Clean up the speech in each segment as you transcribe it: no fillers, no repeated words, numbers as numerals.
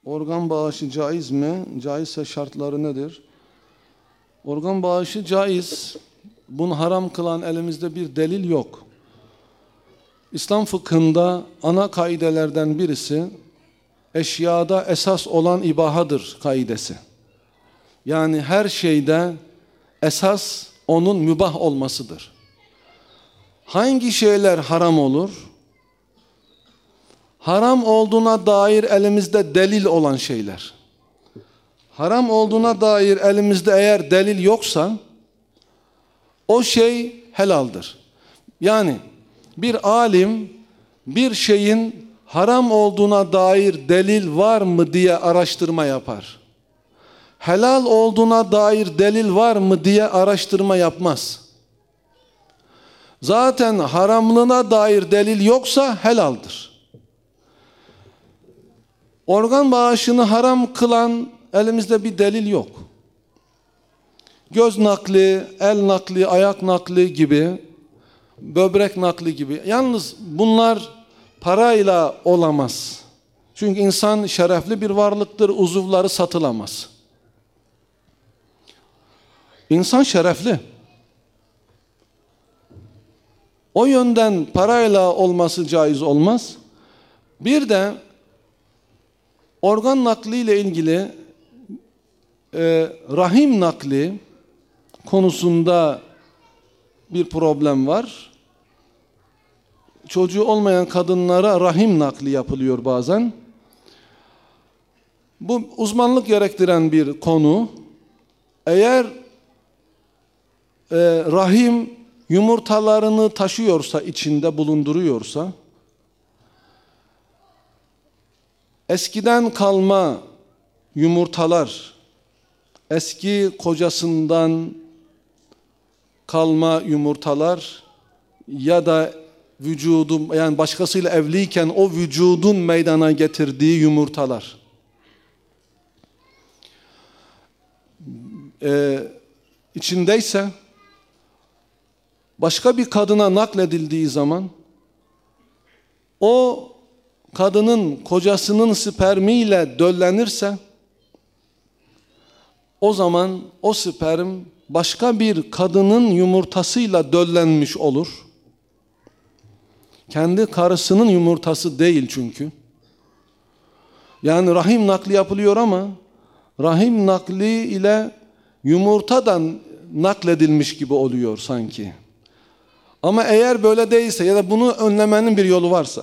Organ bağışı caiz mi? Caizse şartları nedir? Organ bağışı caiz. Bunu haram kılan elimizde bir delil yok. İslam fıkhında ana kaidelerden birisi eşyada esas olan ibahadır kaidesi. Yani her şeyde esas onun mübah olmasıdır. Hangi şeyler haram olur? Haram olduğuna dair elimizde delil olan şeyler. Haram olduğuna dair elimizde eğer delil yoksa o şey helaldir. Yani bir alim bir şeyin haram olduğuna dair delil var mı diye araştırma yapar. Helal olduğuna dair delil var mı diye araştırma yapmaz. Zaten haramlığına dair delil yoksa helaldir. Organ bağışını haram kılan elimizde bir delil yok. Göz nakli, el nakli, ayak nakli gibi, böbrek nakli gibi. Yalnız bunlar parayla olamaz. Çünkü insan şerefli bir varlıktır, uzuvları satılamaz. İnsan şerefli. O yönden parayla olması caiz olmaz. Bir de organ nakli ile ilgili rahim nakli konusunda bir problem var. Çocuğu olmayan kadınlara rahim nakli yapılıyor bazen. Bu uzmanlık gerektiren bir konu. Eğer rahim yumurtalarını taşıyorsa, içinde bulunduruyorsa, eskiden kalma yumurtalar, eski kocasından kalma yumurtalar ya da vücudun, yani başkasıyla evliyken o vücudun meydana getirdiği yumurtalar içindeyse başka bir kadına nakledildiği zaman o kadının kocasının spermiyle döllenirse o zaman o sperm başka bir kadının yumurtasıyla döllenmiş olur. Kendi karısının yumurtası değil çünkü. Yani rahim nakli yapılıyor ama rahim nakli ile yumurtadan nakledilmiş gibi oluyor sanki. Ama eğer böyle değilse ya da bunu önlemenin bir yolu varsa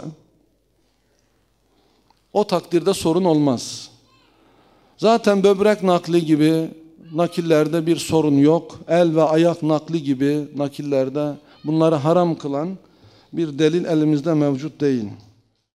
o takdirde sorun olmaz. Zaten böbrek nakli gibi nakillerde bir sorun yok. El ve ayak nakli gibi nakillerde bunları haram kılan bir delil elimizde mevcut değil.